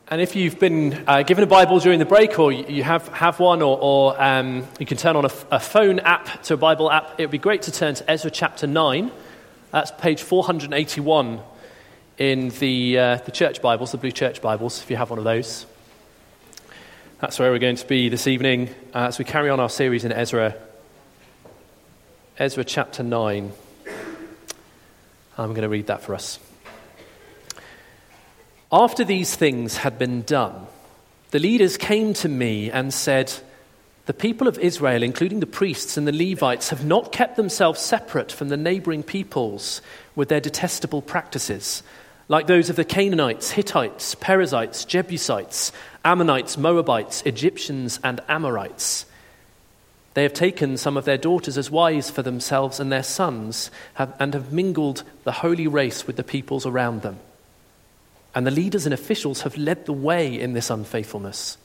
And if you've been given a Bible during the break, or you have one, or you can turn on a phone app to a Bible app, it would be great to turn to Ezra chapter 9. That's page 481 in the church Bibles, the blue church Bibles, if you have one of those. That's where we're going to be this evening as we carry on our series in Ezra. Ezra chapter 9. I'm going to read that for us. After these things had been done, the leaders came to me and said, "The people of Israel, including the priests and the Levites, have not kept themselves separate from the neighboring peoples with their detestable practices, like those of the Canaanites, Hittites, Perizzites, Jebusites, Ammonites, Moabites, Egyptians, and Amorites. They have taken some of their daughters as wives for themselves and their sons, and have mingled the holy race with the peoples around them. And the leaders and officials have led the way in this unfaithfulness."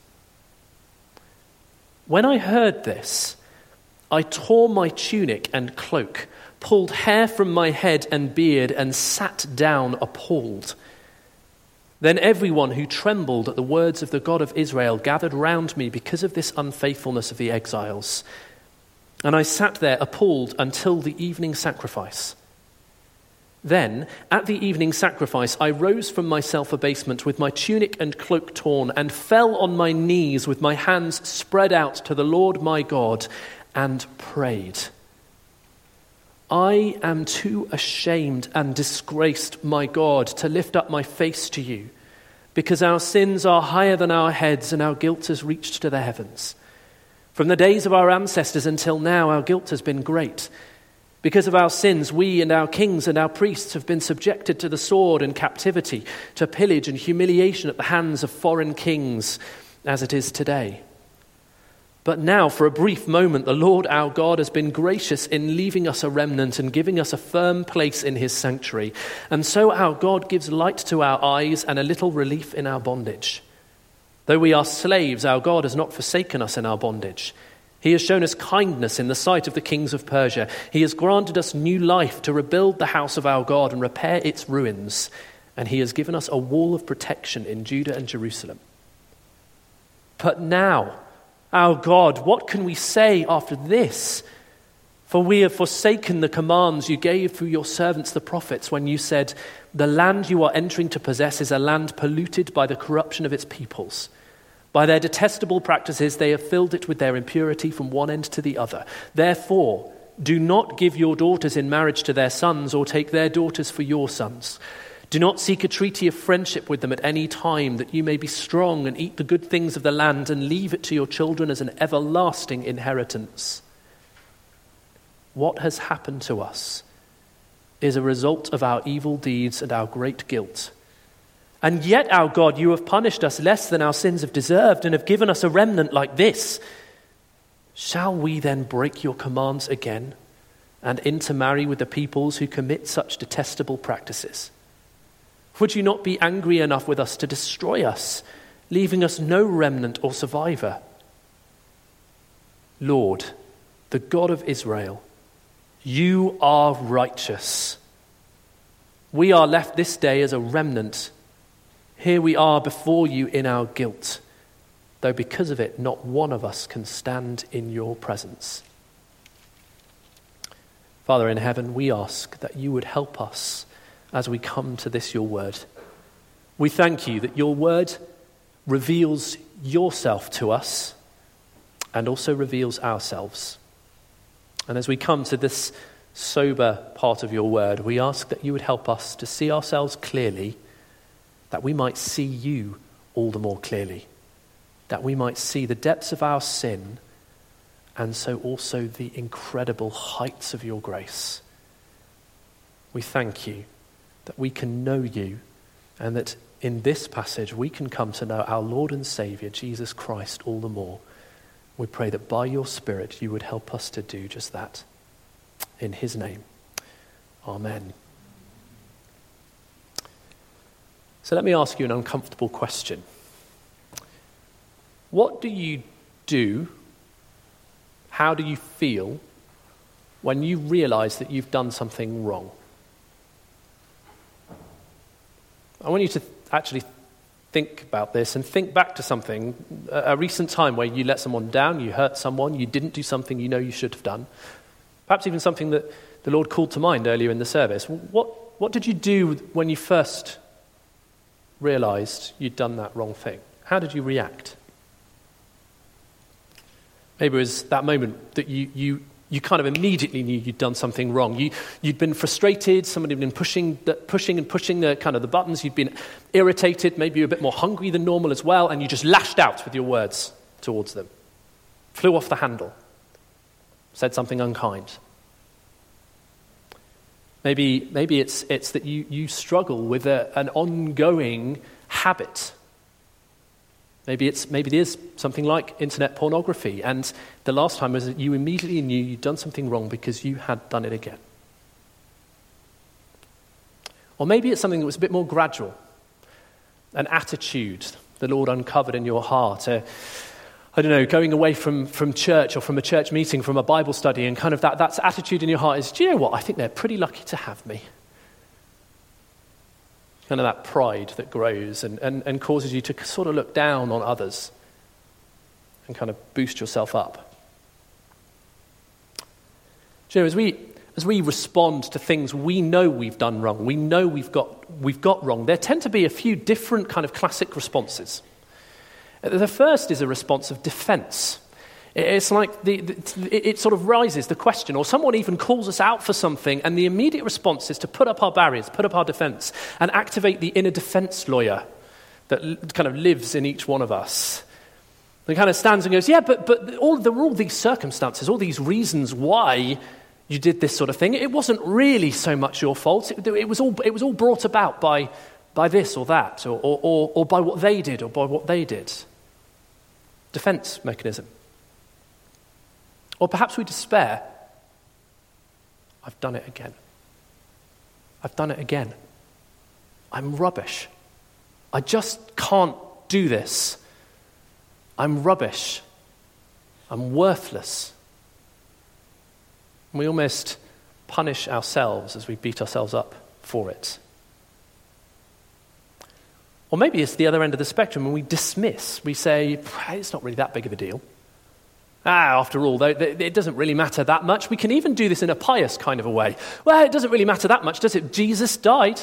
When I heard this, I tore my tunic and cloak, pulled hair from my head and beard, and sat down appalled. Then everyone who trembled at the words of the God of Israel gathered round me because of this unfaithfulness of the exiles. And I sat there appalled until the evening sacrifice. Then, at the evening sacrifice, I rose from my self-abasement with my tunic and cloak torn, and fell on my knees with my hands spread out to the Lord my God, and prayed. "I am too ashamed and disgraced, my God, to lift up my face to you, because our sins are higher than our heads, and our guilt has reached to the heavens. From the days of our ancestors until now, our guilt has been great. Because of our sins, we and our kings and our priests have been subjected to the sword and captivity, to pillage and humiliation at the hands of foreign kings, as it is today. But now, for a brief moment, the Lord our God has been gracious in leaving us a remnant and giving us a firm place in his sanctuary. And so our God gives light to our eyes and a little relief in our bondage. Though we are slaves, our God has not forsaken us in our bondage. He has shown us kindness in the sight of the kings of Persia. He has granted us new life to rebuild the house of our God and repair its ruins. And he has given us a wall of protection in Judah and Jerusalem. But now, our God, what can we say after this? For we have forsaken the commands you gave through your servants the prophets when you said, 'The land you are entering to possess is a land polluted by the corruption of its peoples. By their detestable practices, they have filled it with their impurity from one end to the other. Therefore, do not give your daughters in marriage to their sons or take their daughters for your sons. Do not seek a treaty of friendship with them at any time, that you may be strong and eat the good things of the land and leave it to your children as an everlasting inheritance.' What has happened to us is a result of our evil deeds and our great guilt. And yet, our God, you have punished us less than our sins have deserved and have given us a remnant like this. Shall we then break your commands again and intermarry with the peoples who commit such detestable practices? Would you not be angry enough with us to destroy us, leaving us no remnant or survivor? Lord, the God of Israel, you are righteous. We are left this day as a remnant. Here we are before you in our guilt, though because of it not one of us can stand in your presence. Father in heaven, we ask that you would help us as we come to this, your word. We thank you that your word reveals yourself to us and also reveals ourselves. And as we come to this sober part of your word, we ask that you would help us to see ourselves clearly, that we might see you all the more clearly, that we might see the depths of our sin and so also the incredible heights of your grace. We thank you that we can know you and that in this passage we can come to know our Lord and Saviour, Jesus Christ, all the more. We pray that by your Spirit you would help us to do just that. In his name, amen. So let me ask you an uncomfortable question. What do you do, how do you feel when you realize that you've done something wrong? I want you to actually think about this and think back to something, a recent time where you let someone down, you hurt someone, you didn't do something you know you should have done. Perhaps even something that the Lord called to mind earlier in the service. What did you do when you first realized you'd done that wrong thing? How did you react? Maybe it was that moment that you kind of immediately knew you'd done something wrong. You'd been frustrated, somebody had been pushing the kind of the buttons, you'd been irritated, maybe you were a bit more hungry than normal as well, and you just lashed out with your words towards them. Flew off the handle. Said something unkind. Maybe it's that you struggle with an ongoing habit. Maybe it is something like internet pornography, and the last time was that you immediately knew you'd done something wrong because you had done it again. Or maybe it's something that was a bit more gradual, an attitude the Lord uncovered in your heart, going away from church or from a church meeting, from a Bible study, and kind of that attitude in your heart is, do you know what, I think they're pretty lucky to have me. Kind of that pride that grows and causes you to sort of look down on others and kind of boost yourself up. Do you know, as we respond to things we know we've done wrong, we know we've got wrong, there tend to be a few different kind of classic responses. The first is a response of defense. It's like it sort of rises the question, or someone even calls us out for something, and the immediate response is to put up our barriers, put up our defense, and activate the inner defense lawyer that kind of lives in each one of us. And kind of stands and goes, yeah, but there were all these circumstances, all these reasons why you did this sort of thing. It wasn't really so much your fault. It was all brought about by this or that, or by what they did, or by what they did. Defense mechanism. Or perhaps we despair. I've done it again. I've done it again. I'm rubbish. I just can't do this. I'm rubbish. I'm worthless. And we almost punish ourselves as we beat ourselves up for it. Or maybe it's the other end of the spectrum and we dismiss. We say, it's not really that big of a deal. After all, though, it doesn't really matter that much. We can even do this in a pious kind of a way. Well, it doesn't really matter that much, does it? Jesus died.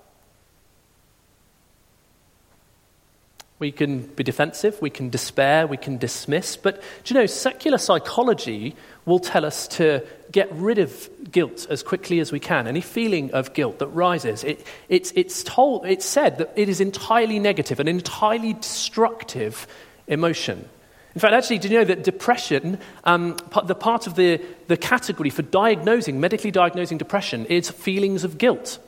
We can be defensive, we can despair, we can dismiss. But, do you know, secular psychology will tell us to get rid of guilt as quickly as we can. Any feeling of guilt that rises, it's said that it is entirely negative, an entirely destructive emotion. In fact, actually, do you know that depression, the part of the category for medically diagnosing depression is feelings of guilt.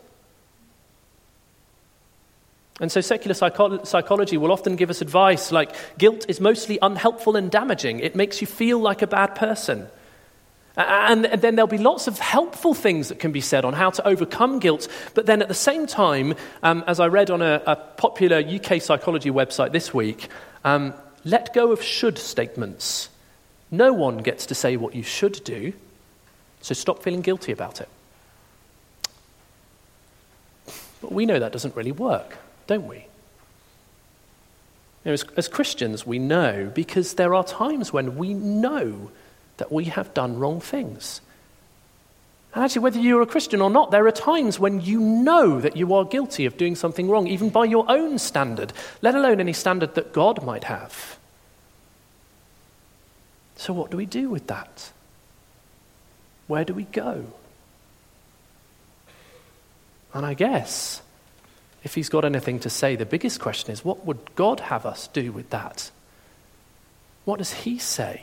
And so secular psychology will often give us advice like, guilt is mostly unhelpful and damaging. It makes you feel like a bad person. And then there'll be lots of helpful things that can be said on how to overcome guilt. But then at the same time, as I read on a popular UK psychology website this week, let go of should statements. No one gets to say what you should do, so stop feeling guilty about it. But we know that doesn't really work, don't we? You know, as Christians, we know because there are times when we know that we have done wrong things. And actually, whether you're a Christian or not, there are times when you know that you are guilty of doing something wrong, even by your own standard, let alone any standard that God might have. So what do we do with that? Where do we go? And I guess, if he's got anything to say, the biggest question is, what would God have us do with that? What does he say?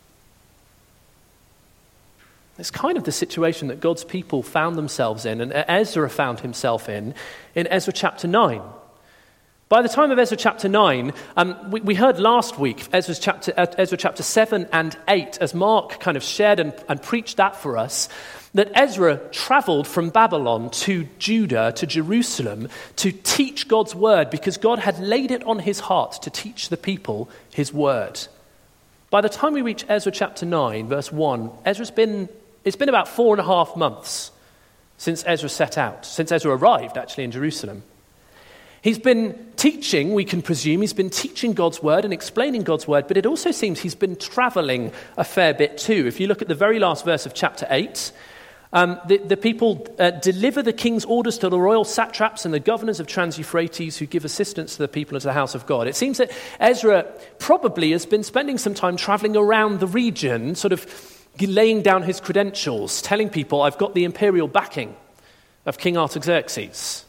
It's kind of the situation that God's people found themselves in, and Ezra found himself in Ezra chapter 9. By the time of Ezra chapter 9, we heard last week, Ezra chapter 7 and 8, as Mark kind of shared and preached that for us, that Ezra traveled from Babylon to Judah, to Jerusalem, to teach God's word, because God had laid it on his heart to teach the people his word. By the time we reach Ezra chapter 9, verse 1, it's been about 4.5 months since Ezra arrived actually in Jerusalem. He's been teaching, we can presume. He's been teaching God's word and explaining God's word, but it also seems he's been traveling a fair bit too. If you look at the very last verse of chapter 8, the people deliver the king's orders to the royal satraps and the governors of Trans-Euphrates who give assistance to the people of the house of God. It seems that Ezra probably has been spending some time traveling around the region, sort of laying down his credentials, telling people, I've got the imperial backing of King Artaxerxes.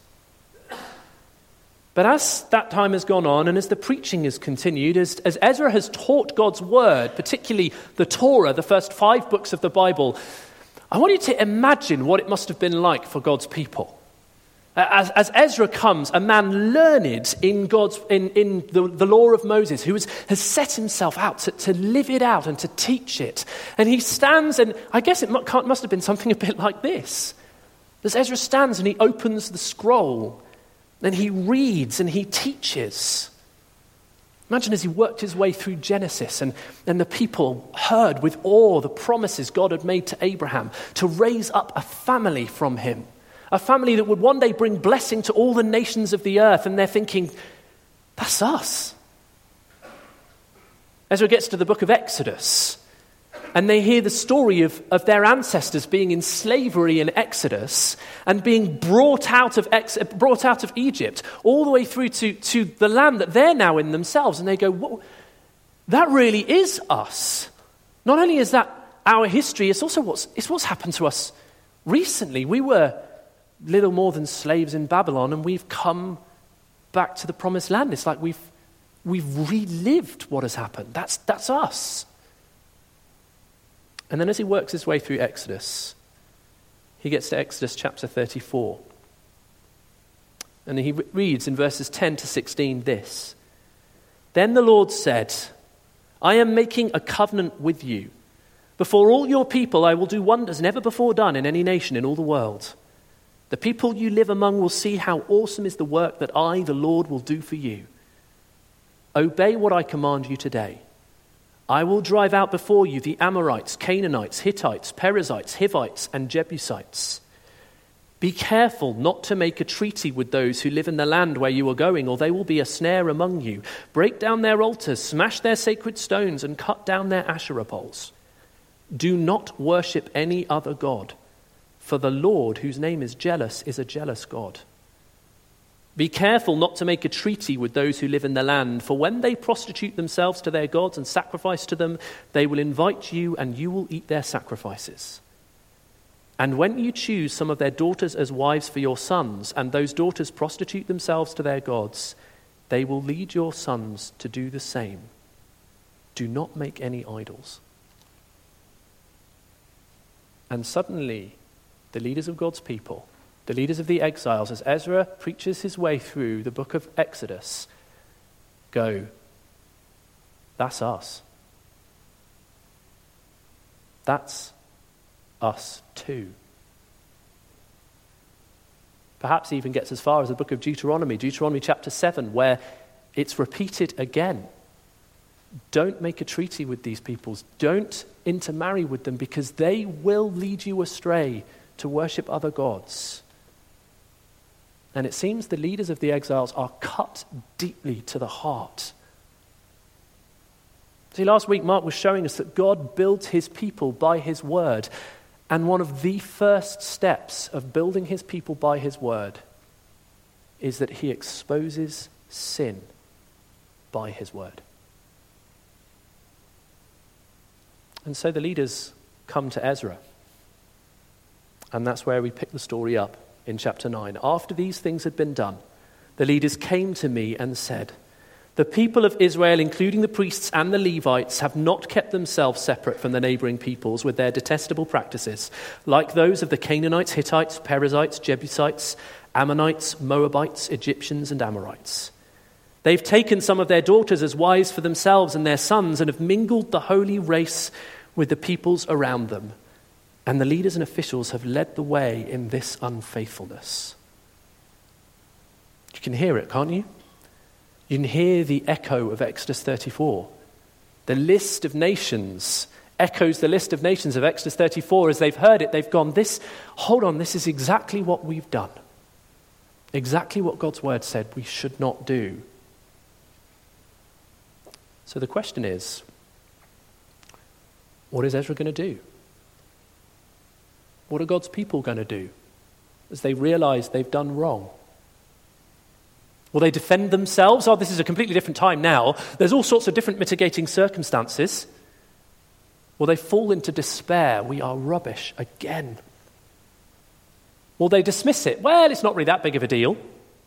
But as that time has gone on and as the preaching has continued, as Ezra has taught God's word, particularly the Torah, the first 5 books of the Bible, I want you to imagine what it must have been like for God's people. As Ezra comes, a man learned in the law of Moses, who has set himself out to live it out and to teach it. And he stands, and I guess it must have been something a bit like this. As Ezra stands and he opens the scroll, and he reads and he teaches. Imagine as he worked his way through Genesis and the people heard with awe the promises God had made to Abraham to raise up a family from him, a family that would one day bring blessing to all the nations of the earth, and they're thinking, that's us. Ezra gets to the book of Exodus, and they hear the story of their ancestors being in slavery in Exodus and being brought out of Egypt all the way through to the land that they're now in themselves. And they go, whoa, that really is us. Not only is that our history, it's also what's happened to us recently. We were little more than slaves in Babylon, and we've come back to the promised land. It's like we've relived what has happened. That's us. And then as he works his way through Exodus, he gets to Exodus chapter 34. And he reads in verses 10 to 16 this: Then the Lord said, I am making a covenant with you. Before all your people I will do wonders never before done in any nation in all the world. The people you live among will see how awesome is the work that I, the Lord, will do for you. Obey what I command you today. I will drive out before you the Amorites, Canaanites, Hittites, Perizzites, Hivites, and Jebusites. Be careful not to make a treaty with those who live in the land where you are going, or they will be a snare among you. Break down their altars, smash their sacred stones, and cut down their Asherah poles. Do not worship any other god, for the Lord, whose name is jealous, is a jealous God. Be careful not to make a treaty with those who live in the land, for when they prostitute themselves to their gods and sacrifice to them, they will invite you and you will eat their sacrifices. And when you choose some of their daughters as wives for your sons, and those daughters prostitute themselves to their gods, they will lead your sons to do the same. Do not make any idols. And suddenly, the leaders of God's people, the leaders of the exiles, as Ezra preaches his way through the book of Exodus, go, that's us. That's us too. Perhaps even gets as far as the book of Deuteronomy chapter 7, where it's repeated again. Don't make a treaty with these peoples. Don't intermarry with them, because they will lead you astray to worship other gods. And it seems the leaders of the exiles are cut deeply to the heart. See, last week Mark was showing us that God builds his people by his word. And one of the first steps of building his people by his word is that he exposes sin by his word. And so the leaders come to Ezra. And that's where we pick the story up. In chapter 9, after these things had been done, the leaders came to me and said, the people of Israel, including the priests and the Levites, have not kept themselves separate from the neighboring peoples with their detestable practices, like those of the Canaanites, Hittites, Perizzites, Jebusites, Ammonites, Moabites, Egyptians, and Amorites. They've taken some of their daughters as wives for themselves and their sons, and have mingled the holy race with the peoples around them. And the leaders and officials have led the way in this unfaithfulness. You can hear it, can't you? You can hear the echo of Exodus 34. The list of nations echoes the list of nations of Exodus 34. As they've heard it, they've gone, this is exactly what we've done. Exactly what God's word said we should not do. So the question is, what is Ezra going to do? What are God's people going to do as they realize they've done wrong? Will they defend themselves? Oh, this is a completely different time now. There's all sorts of different mitigating circumstances. Will they fall into despair? We are rubbish again. Will they dismiss it? Well, it's not really that big of a deal.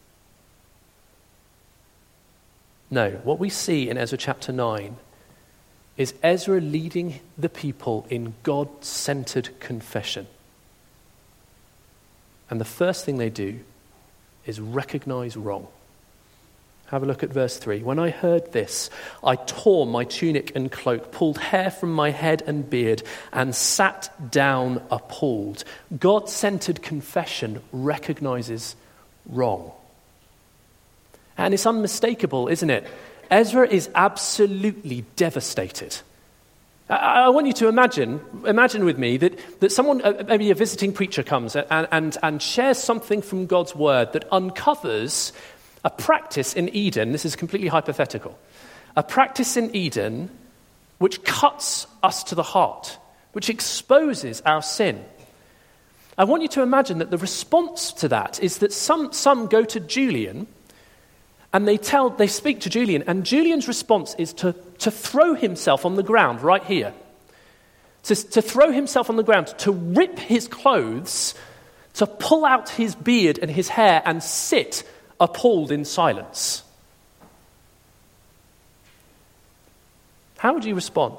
No, what we see in Ezra chapter 9 is Ezra leading the people in God-centered confession. And the first thing they do is recognize wrong. Have a look at verse 3. When I heard this, I tore my tunic and cloak, pulled hair from my head and beard, and sat down appalled. God-centered confession recognizes wrong. And it's unmistakable, isn't it? Ezra is absolutely devastated. I want you to imagine with me that someone, maybe a visiting preacher, comes and shares something from God's word that uncovers a practice in Eden. This is completely hypothetical. A practice in Eden which cuts us to the heart, which exposes our sin. I want you to imagine that the response to that is that some go to Julian and they speak to Julian, and Julian's response is to throw himself on the ground right here. To throw himself on the ground, to rip his clothes, to pull out his beard and his hair and sit appalled in silence. How would you respond?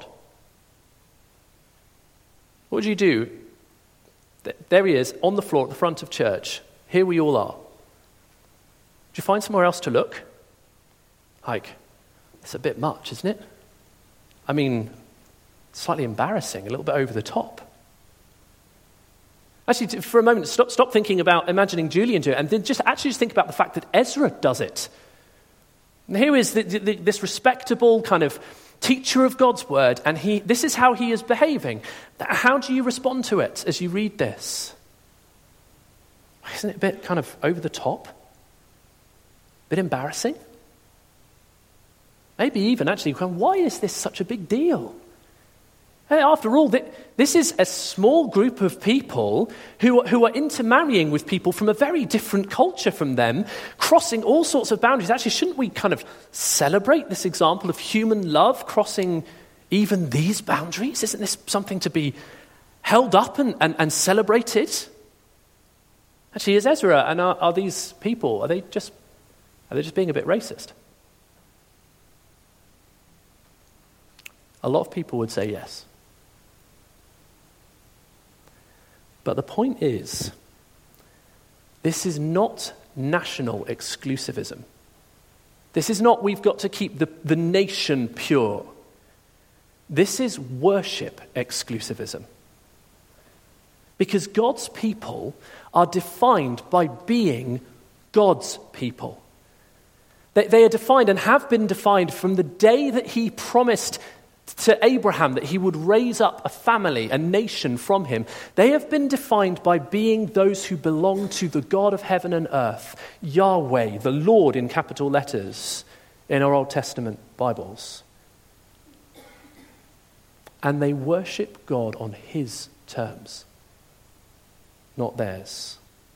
What would you do? There he is on the floor at the front of church. Here we all are. Do you find somewhere else to look? It's a bit much, isn't it? I mean, slightly embarrassing, a little bit over the top. Actually, for a moment, stop thinking about imagining Julian do it, and then just think about the fact that Ezra does it. And here is this respectable kind of teacher of God's word, and this is how he is behaving. How do you respond to it as you read this? Isn't it a bit kind of over the top? Bit embarrassing? Maybe even actually, why is this such a big deal? After all, this is a small group of people who are intermarrying with people from a very different culture from them, crossing all sorts of boundaries. Actually, shouldn't we kind of celebrate this example of human love crossing even these boundaries? Isn't this something to be held up and celebrated? Actually, is Ezra and are these people, are they just being a bit racist? A lot of people would say yes. But the point is, this is not national exclusivism. This is not we've got to keep the nation pure. This is worship exclusivism. Because God's people are defined by being God's people. They are defined and have been defined from the day that he promised to Abraham that he would raise up a family, a nation from him. They have been defined by being those who belong to the God of heaven and earth, Yahweh, the Lord in capital letters in our Old Testament Bibles. And they worship God on his terms, not theirs.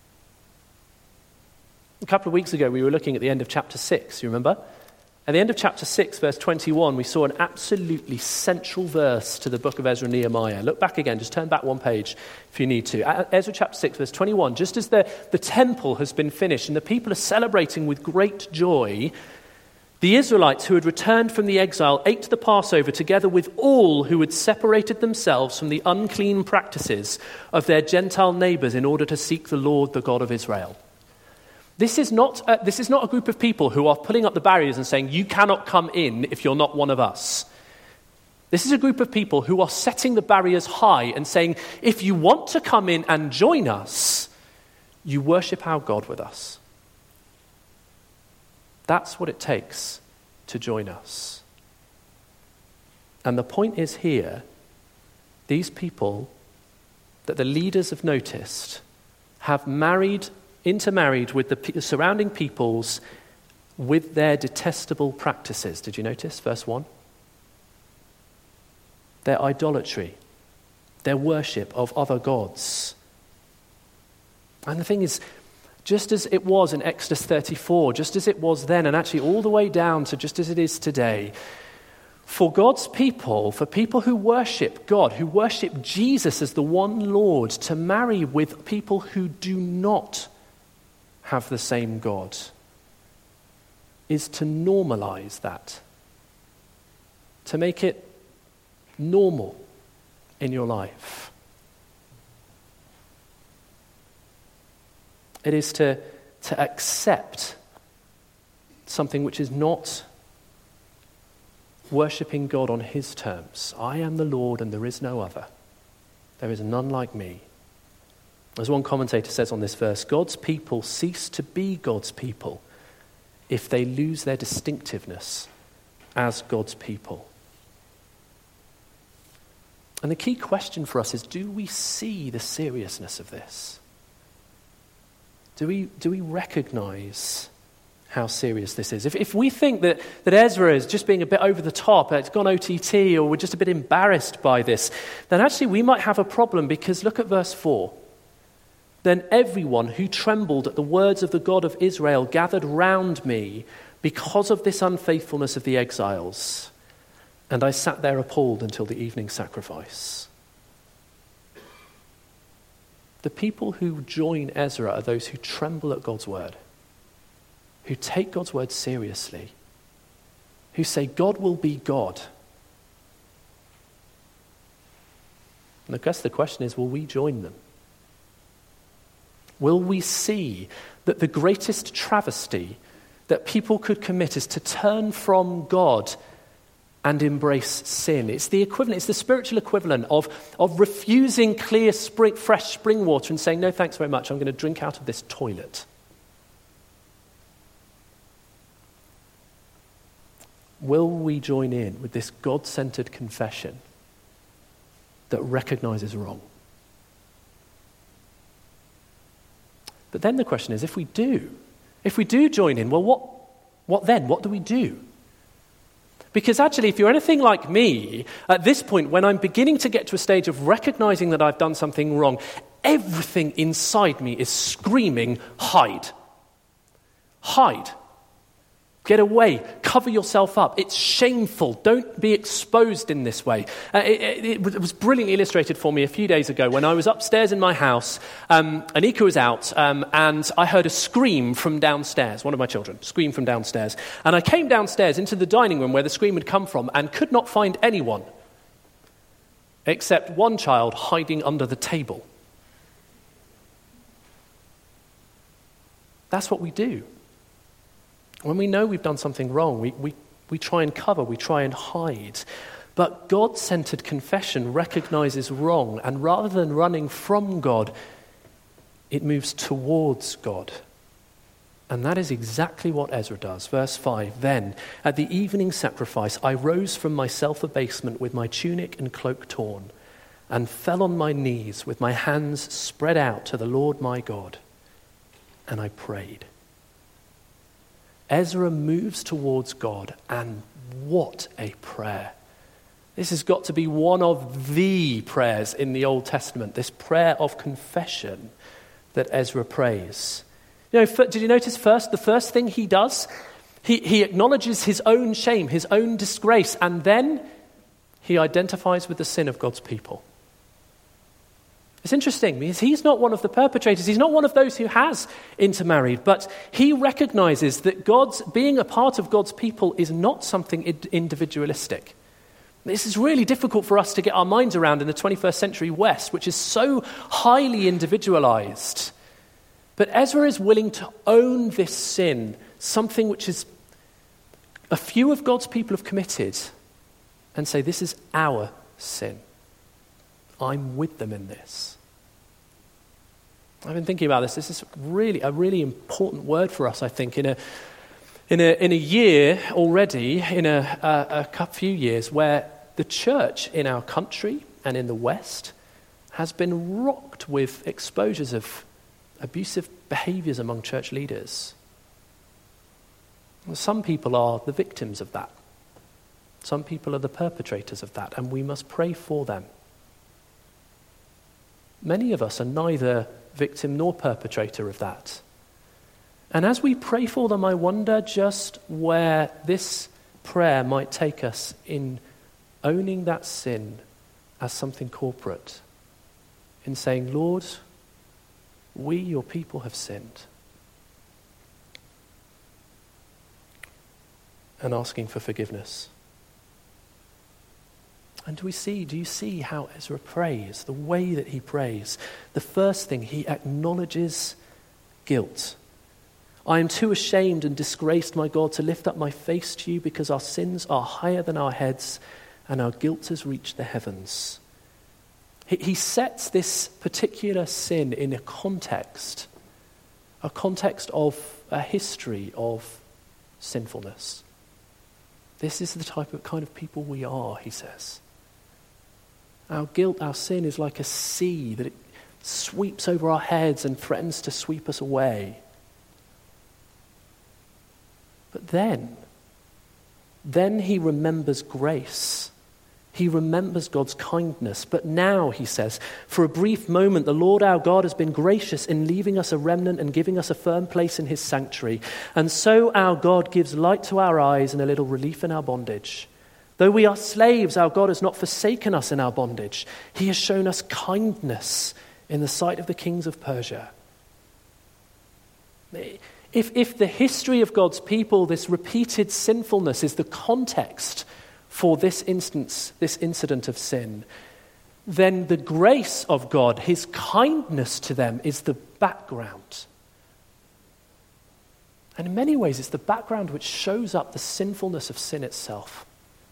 A couple of weeks ago, we were looking at the end of chapter 6, you remember? At the end of chapter 6, verse 21, we saw an absolutely central verse to the book of Ezra and Nehemiah. Look back again, just turn back one page if you need to. Ezra chapter 6, verse 21, just as the temple has been finished and the people are celebrating with great joy, the Israelites who had returned from the exile ate the Passover together with all who had separated themselves from the unclean practices of their Gentile neighbors in order to seek the Lord, the God of Israel. This is not a group of people who are pulling up the barriers and saying, you cannot come in if you're not one of us. This is a group of people who are setting the barriers high and saying, if you want to come in and join us, you worship our God with us. That's what it takes to join us. And the point is here, these people that the leaders have noticed have married intermarried with the surrounding peoples with their detestable practices. Did you notice verse 1? Their idolatry, their worship of other gods. And the thing is, just as it was in Exodus 34, just as it was then, and actually all the way down to just as it is today, for God's people, for people who worship God, who worship Jesus as the one Lord, to marry with people who do not have the same God, is to normalize that, to make it normal in your life. It is to accept something which is not worshipping God on his terms. I am the Lord and there is no other. There is none like me. As one commentator says on this verse, God's people cease to be God's people if they lose their distinctiveness as God's people. And the key question for us is, do we see the seriousness of this? Do we recognize how serious this is? If we think that Ezra is just being a bit over the top, it's gone OTT, or we're just a bit embarrassed by this, then actually we might have a problem, because look at verse 4. Then everyone who trembled at the words of the God of Israel gathered round me because of this unfaithfulness of the exiles, and I sat there appalled until the evening sacrifice. The people who join Ezra are those who tremble at God's word, who take God's word seriously, who say God will be God. And I guess the question is, will we join them? Will we see that the greatest travesty that people could commit is to turn from God and embrace sin? It's the equivalent, it's the spiritual equivalent of refusing clear, fresh spring water and saying, no, thanks very much, I'm going to drink out of this toilet. Will we join in with this God-centered confession that recognizes wrong? But then the question is, if we do join in, well, what then? What do we do? Because actually, if you're anything like me, at this point, when I'm beginning to get to a stage of recognizing that I've done something wrong, everything inside me is screaming, hide. Hide. Get away. Cover yourself up. It's shameful. Don't be exposed in this way. It was brilliantly illustrated for me a few days ago when I was upstairs in my house. Anika was out, and I heard a scream from downstairs. One of my children screamed from downstairs. And I came downstairs into the dining room where the scream had come from and could not find anyone except one child hiding under the table. That's what we do. When we know we've done something wrong, we try and cover, we try and hide. But God-centered confession recognizes wrong, and rather than running from God, it moves towards God. And that is exactly what Ezra does. Verse 5, then, at the evening sacrifice, I rose from my self-abasement with my tunic and cloak torn, and fell on my knees with my hands spread out to the Lord my God, and I prayed. Ezra moves towards God, and what a prayer. This has got to be one of the prayers in the Old Testament, this prayer of confession that Ezra prays. You know, did you notice the first thing he does? He acknowledges his own shame, his own disgrace, and then he identifies with the sin of God's people. It's interesting because he's not one of the perpetrators. He's not one of those who has intermarried, but he recognizes that being a part of God's people is not something individualistic. This is really difficult for us to get our minds around in the 21st century West, which is so highly individualized. But Ezra is willing to own this sin, something which is a few of God's people have committed, and say, this is our sin. I'm with them in this. I've been thinking about this. This is really a really important word for us, I think, in a year already, in a few years, where the church in our country and in the West has been rocked with exposures of abusive behaviors among church leaders. Some people are the victims of that. Some people are the perpetrators of that, and we must pray for them. Many of us are neither victim nor perpetrator of that. And as we pray for them, I wonder just where this prayer might take us in owning that sin as something corporate, in saying, Lord, we, your people, have sinned. And asking for forgiveness. And do you see how Ezra prays, the way that he prays? The first thing, he acknowledges guilt. I am too ashamed and disgraced, my God, to lift up my face to you because our sins are higher than our heads and our guilt has reached the heavens. He sets this particular sin in a context of a history of sinfulness. This is the type of kind of people we are, he says. Our guilt, our sin is like a sea that it sweeps over our heads and threatens to sweep us away. But then he remembers grace. He remembers God's kindness. But now, he says, for a brief moment, the Lord our God has been gracious in leaving us a remnant and giving us a firm place in his sanctuary. And so our God gives light to our eyes and a little relief in our bondage. Though we are slaves, our God has not forsaken us in our bondage. He has shown us kindness in the sight of the kings of Persia. If the history of God's people, this repeated sinfulness, is the context for this incident of sin, then the grace of God, his kindness to them, is the background. And in many ways, it's the background which shows up the sinfulness of sin itself.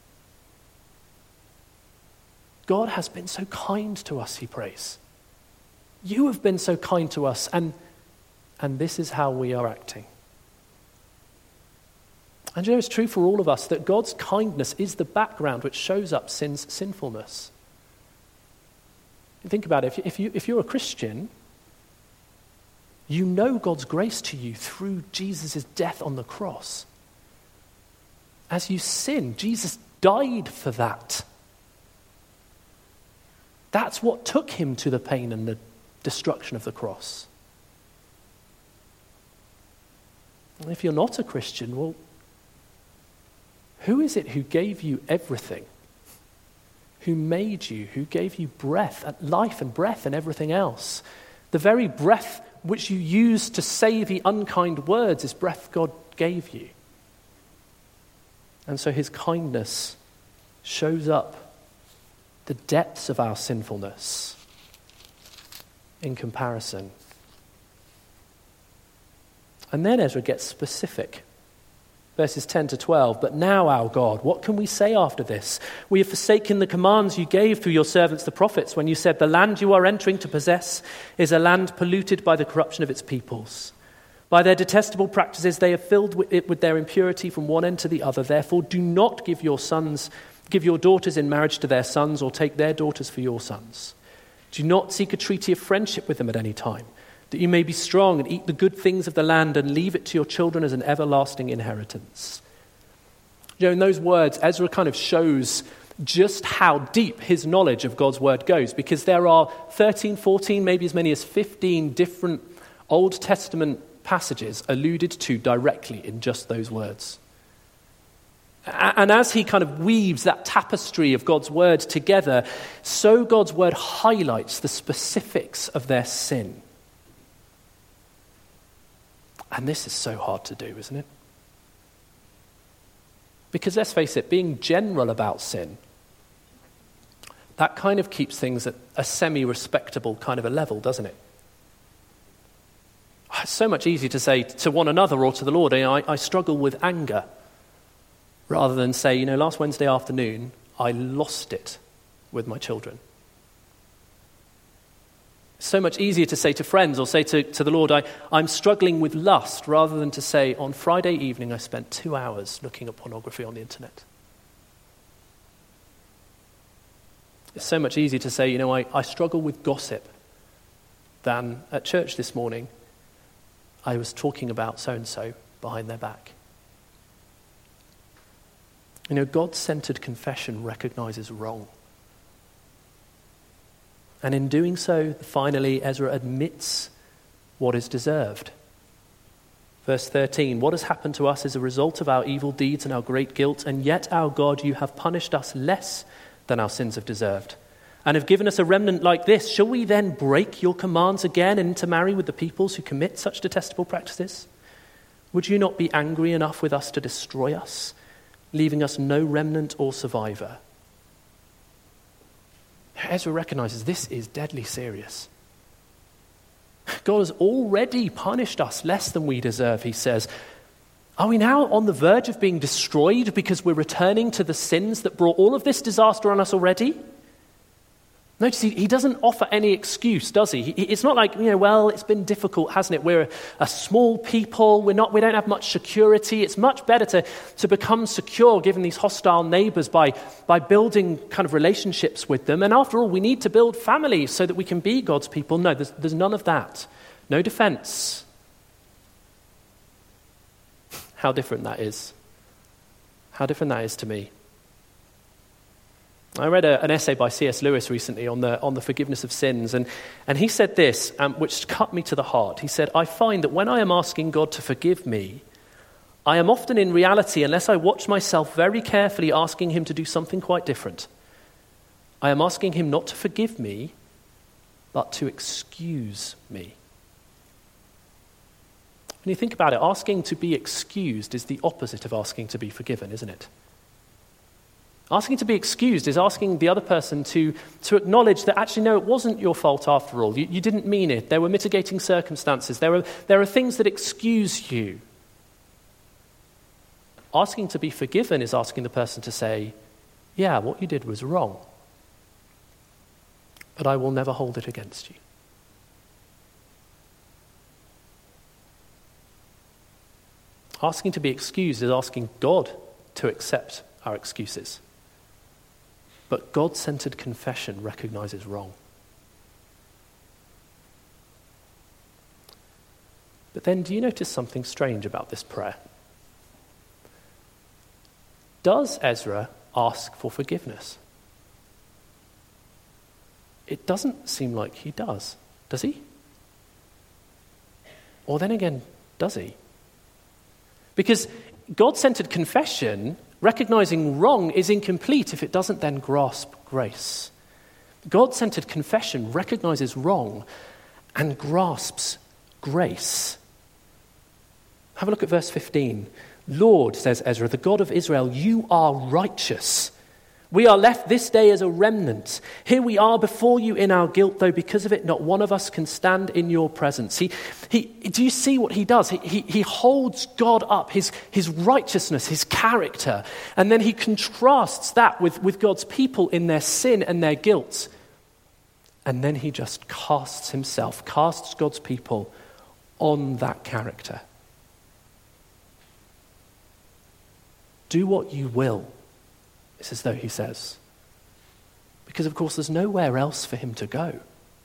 God has been so kind to us, he prays. You have been so kind to us, and this is how we are acting. And it's true for all of us that God's kindness is the background which shows up sin's sinfulness. Think about it. If you're a Christian, you know God's grace to you through Jesus' death on the cross. As you sin, Jesus died for that. That's what took him to the pain and the destruction of the cross. And if you're not a Christian, well, who is it who gave you everything? Who made you? Who gave you breath, life and breath and everything else? The very breath which you use to say the unkind words is breath God gave you. And so his kindness shows up the depths of our sinfulness in comparison. And then Ezra gets specific. Verses 10 to 12, but now, our God, what can we say after this? We have forsaken the commands you gave through your servants the prophets when you said, the land you are entering to possess is a land polluted by the corruption of its peoples. By their detestable practices, they have filled it with their impurity from one end to the other. Therefore, do not give your daughters in marriage to their sons or take their daughters for your sons. Do not seek a treaty of friendship with them at any time, that you may be strong and eat the good things of the land and leave it to your children as an everlasting inheritance. In those words, Ezra kind of shows just how deep his knowledge of God's word goes, because there are 13, 14, maybe as many as 15 different Old Testament passages alluded to directly in just those words. And as he kind of weaves that tapestry of God's word together, so God's word highlights the specifics of their sin. And this is so hard to do, isn't it? Because let's face it, being general about sin, that kind of keeps things at a semi-respectable kind of a level, doesn't it? It's so much easier to say to one another or to the Lord, I struggle with anger, rather than say, last Wednesday afternoon, I lost it with my children. So much easier to say to friends or say to the Lord, I'm struggling with lust, rather than to say, on Friday evening I spent 2 hours looking at pornography on the internet. It's so much easier to say, I struggle with gossip, than at church this morning, I was talking about so-and-so behind their back. You know, God-centered confession recognizes wrong. And in doing so, finally, Ezra admits what is deserved. Verse 13, what has happened to us is a result of our evil deeds and our great guilt, and yet, our God, you have punished us less than our sins have deserved, and have given us a remnant like this. Shall we then break your commands again and intermarry with the peoples who commit such detestable practices? Would you not be angry enough with us to destroy us, leaving us no remnant or survivor? Ezra recognizes this is deadly serious. God has already punished us less than we deserve, he says. Are we now on the verge of being destroyed because we're returning to the sins that brought all of this disaster on us already? Notice he doesn't offer any excuse, does he? It's not like, well, it's been difficult, hasn't it? We're a small people. We don't have much security. It's much better to become secure given these hostile neighbors by building kind of relationships with them. And after all, we need to build families so that we can be God's people. No, there's none of that. No defense. How different that is. How different that is to me. I read an essay by C.S. Lewis recently on the forgiveness of sins, and he said this, which cut me to the heart. He said, I find that when I am asking God to forgive me, I am often in reality, unless I watch myself very carefully, asking him to do something quite different. I am asking him not to forgive me, but to excuse me. When you think about it, asking to be excused is the opposite of asking to be forgiven, isn't it? Asking to be excused is asking the other person to acknowledge that actually, no, it wasn't your fault after all. You didn't mean it. There were mitigating circumstances. There are things that excuse you. Asking to be forgiven is asking the person to say, yeah, what you did was wrong, but I will never hold it against you. Asking to be excused is asking God to accept our excuses. But God-centered confession recognizes wrong. But then, do you notice something strange about this prayer? Does Ezra ask for forgiveness? It doesn't seem like he does he? Or then again, does he? Because God-centered confession, recognizing wrong, is incomplete if it doesn't then grasp grace. God-centered confession recognizes wrong and grasps grace. Have a look at verse 15. Lord, says Ezra, the God of Israel, you are righteous. We are left this day as a remnant. Here we are before you in our guilt, though because of it not one of us can stand in your presence. Do you see what he does? He holds God up, his righteousness, his character, and then he contrasts that with God's people in their sin and their guilt. And then he just casts God's people on that character. Do what you will. It's as though he says, because of course there's nowhere else for him to go.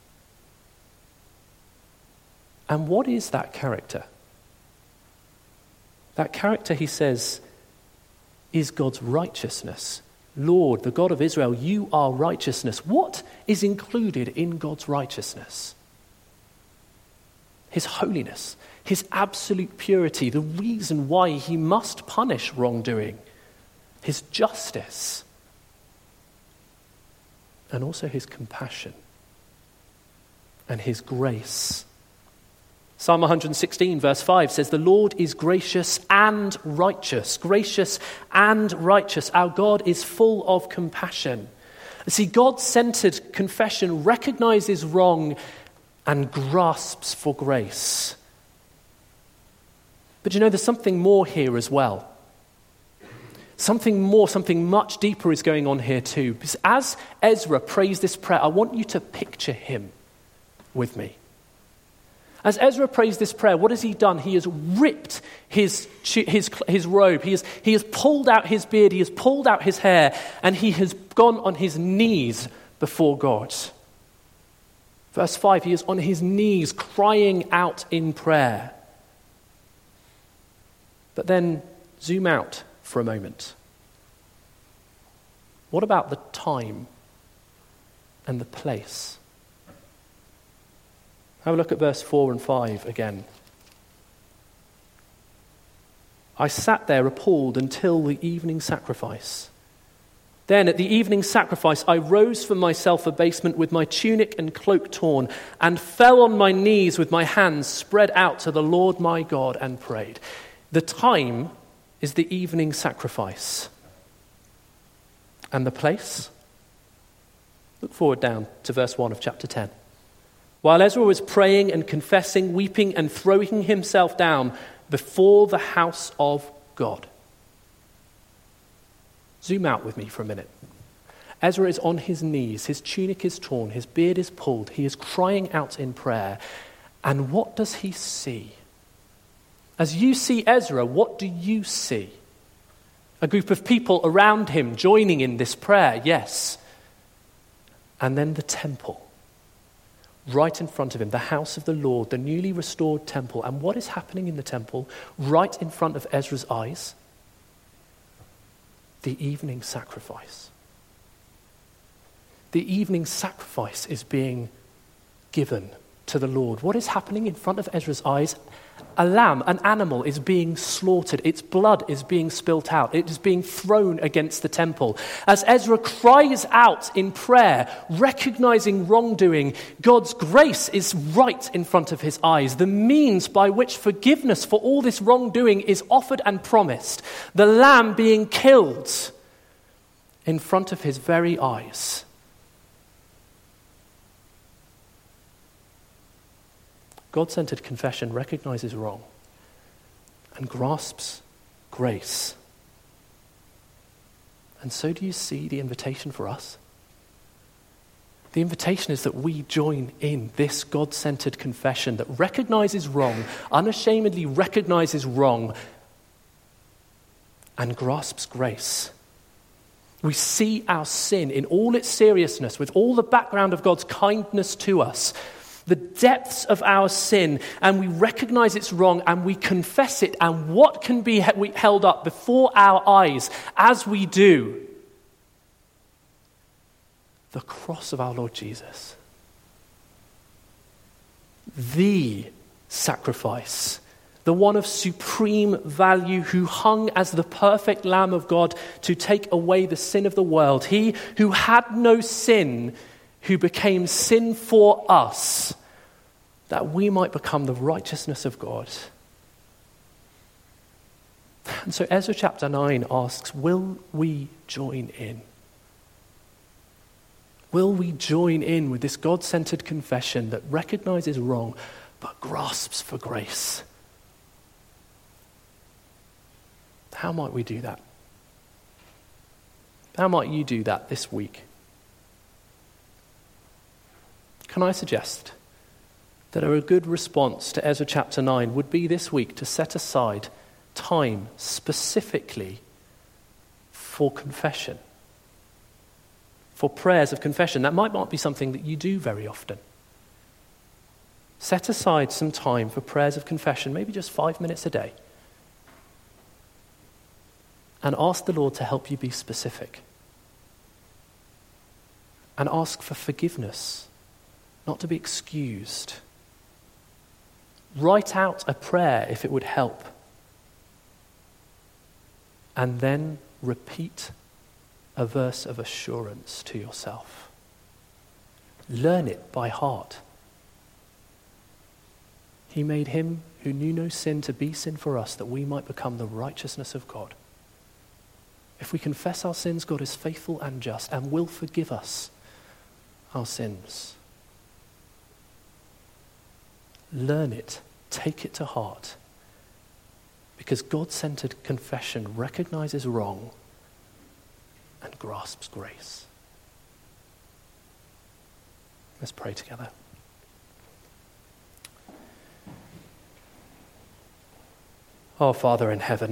And what is that character? That character, he says, is God's righteousness. Lord, the God of Israel, you are righteousness. What is included in God's righteousness? His holiness, his absolute purity, the reason why he must punish wrongdoing, his justice, and also his compassion and his grace. Psalm 116 verse 5 says, the Lord is gracious and righteous. Gracious and righteous. Our God is full of compassion. See, God-centered confession recognizes wrong and grasps for grace. But there's something more here as well. Something more, something much deeper is going on here too. Because as Ezra prays this prayer, I want you to picture him with me. As Ezra prays this prayer, what has he done? He has ripped his robe. He has pulled out his beard. He has pulled out his hair. And he has gone on his knees before God. Verse 5, he is on his knees crying out in prayer. But then zoom out for a moment. What about the time and the place? Have a look at verse 4 and 5 again. I sat there appalled until the evening sacrifice. Then at the evening sacrifice I rose from my self-abasement with my tunic and cloak torn and fell on my knees with my hands spread out to the Lord my God and prayed. The time is the evening sacrifice. And the place? Look forward down to verse 1 of chapter 10. While Ezra was praying and confessing, weeping and throwing himself down before the house of God. Zoom out with me for a minute. Ezra is on his knees, his tunic is torn, his beard is pulled, he is crying out in prayer. And what does he see? As you see Ezra, what do you see? A group of people around him joining in this prayer, yes. And then the temple. Right in front of him, the house of the Lord, the newly restored temple. And what is happening in the temple right in front of Ezra's eyes? The evening sacrifice. The evening sacrifice is being given to the Lord. What is happening in front of Ezra's eyes? A lamb, an animal, is being slaughtered. Its blood is being spilt out. It is being thrown against the temple. As Ezra cries out in prayer, recognizing wrongdoing, God's grace is right in front of his eyes. The means by which forgiveness for all this wrongdoing is offered and promised. The lamb being killed in front of his very eyes. God-centered confession recognizes wrong and grasps grace. And so do you see the invitation for us? The invitation is that we join in this God-centered confession that recognizes wrong, unashamedly recognizes wrong, and grasps grace. We see our sin in all its seriousness, with all the background of God's kindness to us, the depths of our sin, and we recognize it's wrong and we confess it. And what can be held up before our eyes as we do? The cross of our Lord Jesus. The sacrifice, the one of supreme value, who hung as the perfect Lamb of God to take away the sin of the world. He who had no sin, who became sin for us, that we might become the righteousness of God. And so Ezra chapter 9 asks, will we join in? Will we join in with this God-centered confession that recognizes wrong but grasps for grace? How might we do that? How might you do that this week? Can I suggest that a good response to Ezra chapter 9 would be this week to set aside time specifically for confession, for prayers of confession? That might not be something that you do very often. Set aside some time for prayers of confession, maybe just 5 minutes a day, and ask the Lord to help you be specific. And ask for forgiveness, not to be excused. Write out a prayer if it would help. And then repeat a verse of assurance to yourself. Learn it by heart. He made him who knew no sin to be sin for us, that we might become the righteousness of God. If we confess our sins, God is faithful and just and will forgive us our sins. Learn it, take it to heart, because God-centered confession recognizes wrong and grasps grace. Let's pray together. Our Father in heaven,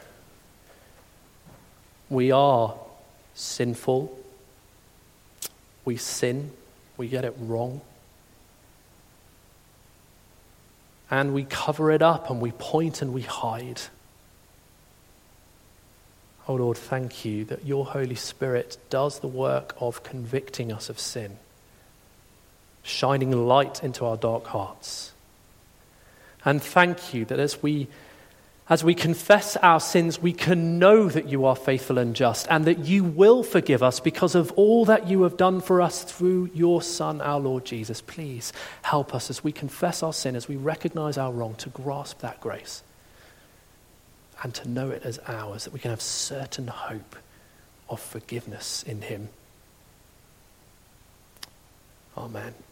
we are sinful. We sin. We get it wrong. And we cover it up and we point and we hide. Oh Lord, thank you that your Holy Spirit does the work of convicting us of sin, shining light into our dark hearts. And thank you that as we confess our sins, we can know that you are faithful and just and that you will forgive us because of all that you have done for us through your Son, our Lord Jesus. Please help us as we confess our sin, as we recognize our wrong, to grasp that grace and to know it as ours, that we can have certain hope of forgiveness in him. Amen.